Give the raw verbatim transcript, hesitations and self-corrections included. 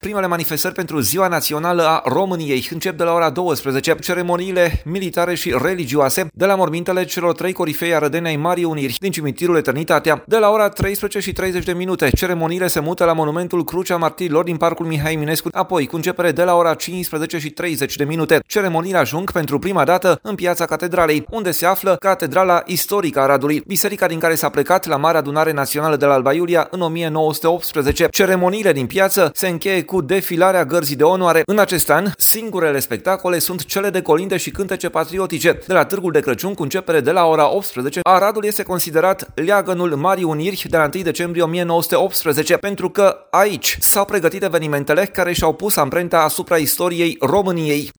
Primele manifestări pentru Ziua Națională a României încep de la ora douăsprezece. Ceremoniile militare și religioase de la mormintele celor trei corifei arădeni ai Marii Uniri din cimitirul Eternitatea. De la ora treisprezece și treizeci de minute, ceremoniile se mută la monumentul Crucea Martirilor din Parcul Mihai Eminescu, apoi cu începere de la ora cincisprezece și treizeci de minute. Ceremoniile ajung pentru prima dată în Piața Catedralei, unde se află Catedrala Istorică a Aradului, biserica din care s-a plecat la Marea Adunare Națională de la Alba Iulia în o mie nouă sute optsprezece. Ceremoniile din piață se încheie cu defilarea gărzii de onoare. În acest an, singurele spectacole sunt cele de colinde și cântece patriotice. De la Târgul de Crăciun, cu începere de la ora optsprezece, Aradul este considerat leagănul Marii Uniri de la întâi decembrie o mie nouă sute optsprezece, pentru că aici s-au pregătit evenimentele care și-au pus amprenta asupra istoriei României.